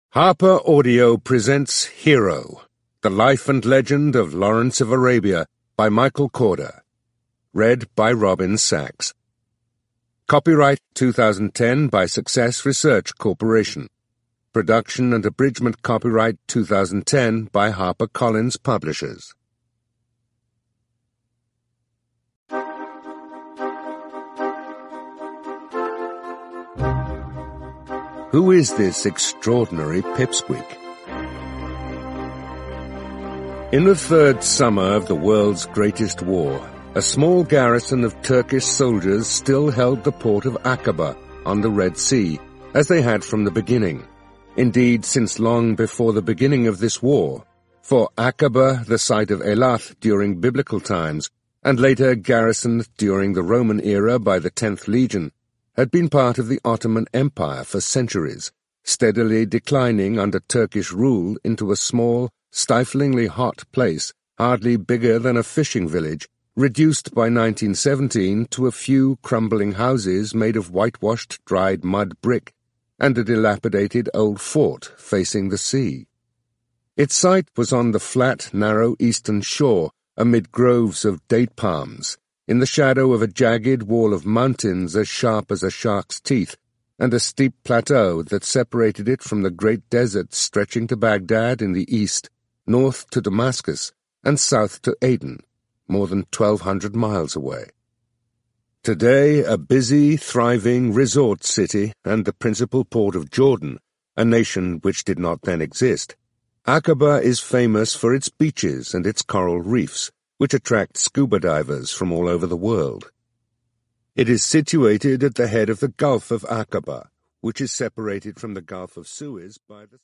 Harper Audio presents Hero, The Life and Legend of Lawrence of Arabia by Michael Korda. Read by Robin Sachs. Copyright 2010 by Success Research Corporation. Production and abridgment copyright 2010 by HarperCollins Publishers. Who is this extraordinary pipsqueak? In the third summer of the world's greatest war, a small garrison of Turkish soldiers still held the port of Aqaba on the Red Sea, as they had from the beginning. Indeed, since long before the beginning of this war, for Aqaba, the site of Elath during biblical times, and later garrisoned during the Roman era by the 10th Legion, had been part of the Ottoman Empire for centuries, steadily declining under Turkish rule into a small, stiflingly hot place, hardly bigger than a fishing village, reduced by 1917 to a few crumbling houses made of whitewashed dried mud brick, and a dilapidated old fort facing the sea. Its site was on the flat, narrow eastern shore, amid groves of date palms, in the shadow of a jagged wall of mountains as sharp as a shark's teeth, and a steep plateau that separated it from the great desert stretching to Baghdad in the east, north to Damascus, and south to Aden, more than 1,200 miles away. Today, a busy, thriving resort city and the principal port of Jordan, a nation which did not then exist, Aqaba is famous for its beaches and its coral reefs, which attract scuba divers from all over the world. It is situated at the head of the Gulf of Aqaba, which is separated from the Gulf of Suez by the